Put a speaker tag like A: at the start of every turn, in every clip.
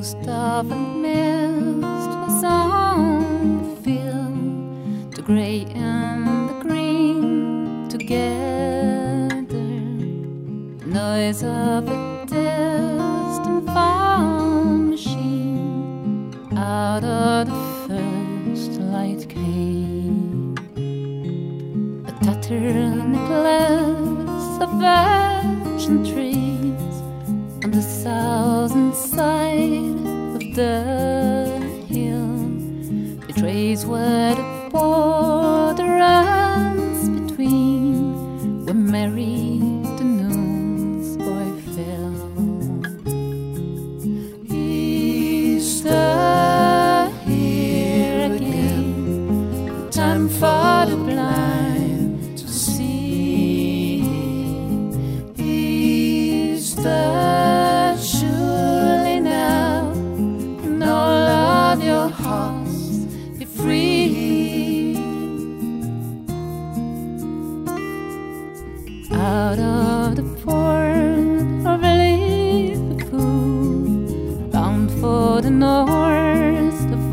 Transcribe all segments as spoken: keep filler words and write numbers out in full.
A: ghost of a mist was on the field, the grey and the green together. The noise of a distant farm machine, out of the first light came a tattered necklace of virgin trees on the southern side of the hill. Betrays where the border runs between where Mary the newsboy fell. Easter here again, time for the blind to see. Easter out of the port of Liverpool, bound for the north of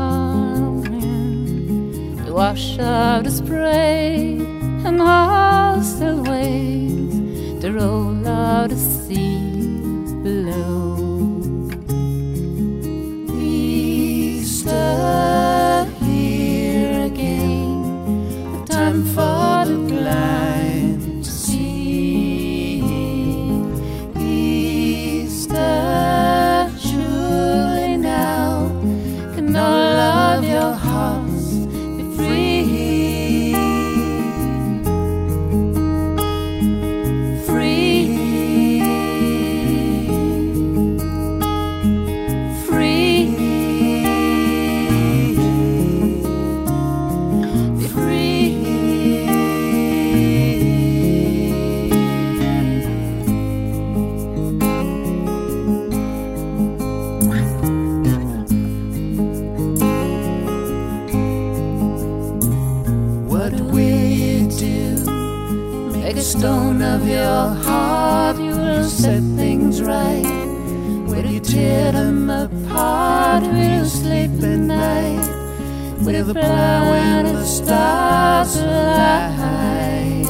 A: Ireland. The wash of the spray and hostile waves, the roll of the sea below. Easter here again, a time for the blind to see. Easter, surely now can all of your hearts be free. Free. Free. Be free. What will you do? Make a stone of your heart, you will set things right. Will you tear them apart? Will you sleep at night with the plow and the stars alight?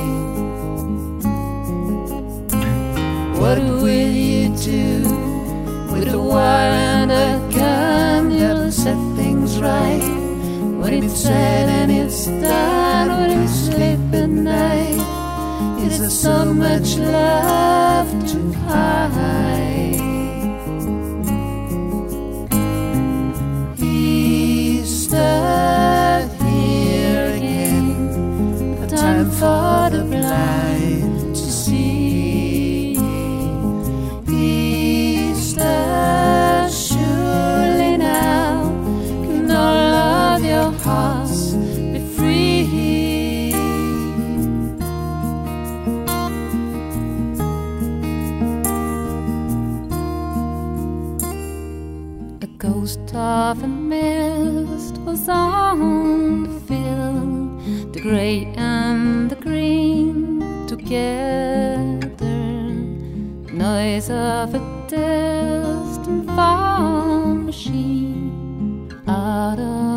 A: What will you do with the wire and the gun? You'll set things right. When it's said and it's done, when you sleep at night, is there so much love to hide? Easter here again, a time for the blind to see. Easter, surely now can all of your hearts be free. A ghost of a mist was on the field, the grey and the green together. The noise of a distant farm machine, out of